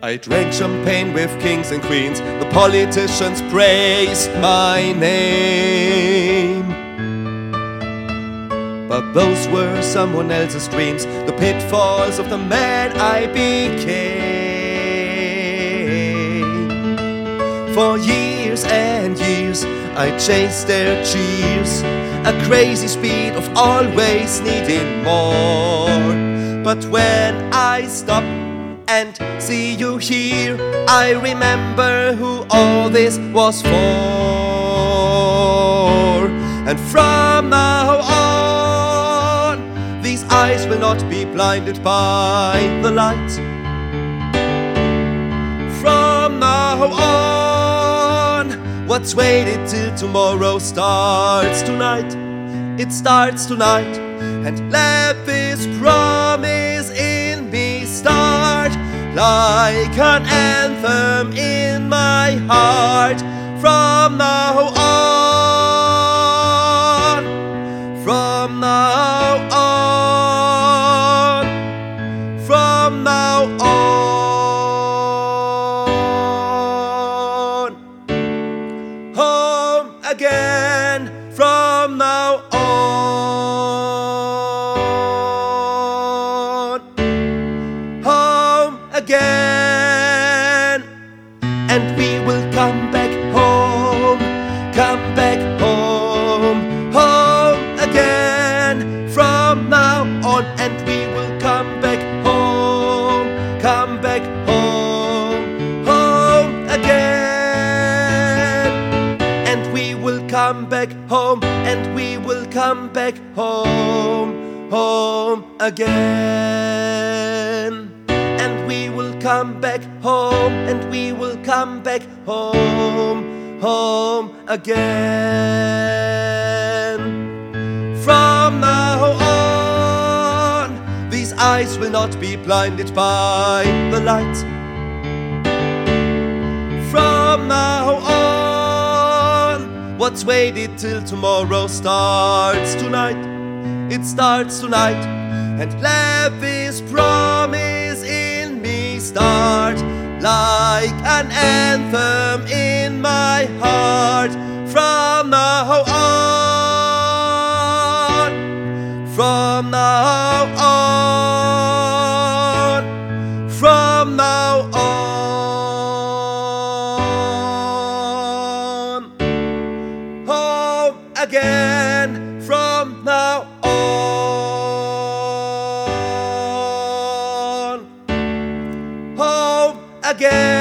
I drank champagne with kings and queens. The politicians praised my name, but those were someone else's dreams, the pitfalls of the man I became. For years and years I chased their cheers, a crazy speed of always needing more. But when I stop and see you here, I remember who all this was for. And from now on, these eyes will not be blinded by the light. From now on, what's waited till tomorrow starts tonight. It starts tonight. And let this promise in me start like an anthem in my heart. From now on, from now on, from now on, home again. From now on, home again. And we will come back home, come back home, home again. From now on, and we will come back home, come back home, home again. And we will come back home, and we will come back home, home again. And we will come back home, and we will come back home, home again. From now on, these eyes will not be blinded by the light. From now on, what's waited till tomorrow starts tonight. It starts tonight. And let this promise in me start like an anthem in my heart. From now on, from now on, from now on, home again. From now on, home again.